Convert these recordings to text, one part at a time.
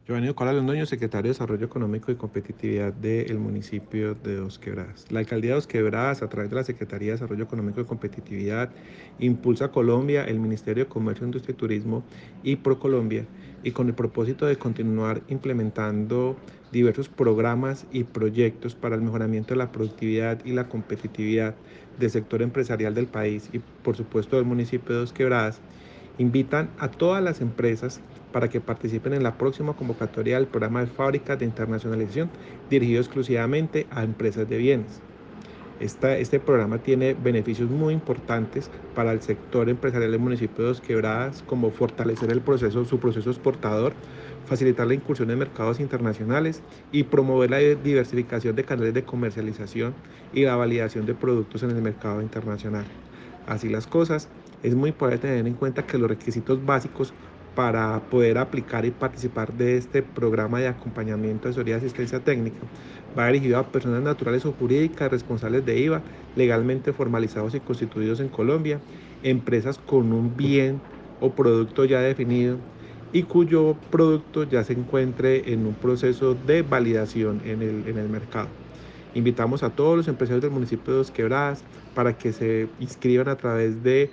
Giovanni Nicolás Londoño, secretario de Desarrollo Económico y Competitividad del municipio de Dos Quebradas. La alcaldía de Dos Quebradas, a través de la Secretaría de Desarrollo Económico y Competitividad, Impulsa Colombia, el Ministerio de Comercio, Industria y Turismo y ProColombia, y con el propósito de continuar implementando diversos programas y proyectos para el mejoramiento de la productividad y la competitividad del sector empresarial del país y, por supuesto, del municipio de Dos Quebradas, invitan a todas las empresas para que participen en la próxima convocatoria del programa de fábricas de internacionalización dirigido exclusivamente a empresas de bienes. Este programa tiene beneficios muy importantes para el sector empresarial del municipio de Dos Quebradas, como fortalecer su proceso exportador, facilitar la incursión en mercados internacionales y promover la diversificación de canales de comercialización y la validación de productos en el mercado internacional. Así las cosas, es muy importante tener en cuenta que los requisitos básicos para poder aplicar y participar de este programa de acompañamiento, asesoría y asistencia técnica va dirigido a personas naturales o jurídicas responsables de IVA, legalmente formalizados y constituidos en Colombia, empresas con un bien o producto ya definido y cuyo producto ya se encuentre en un proceso de validación en el mercado. Invitamos a todos los empresarios del municipio de Dos Quebradas para que se inscriban a través de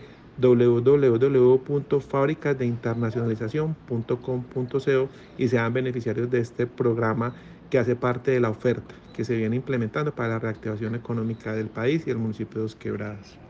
www.fabricasdeinternacionalizacion.com.co y sean beneficiarios de este programa que hace parte de la oferta que se viene implementando para la reactivación económica del país y el municipio de Dos Quebradas.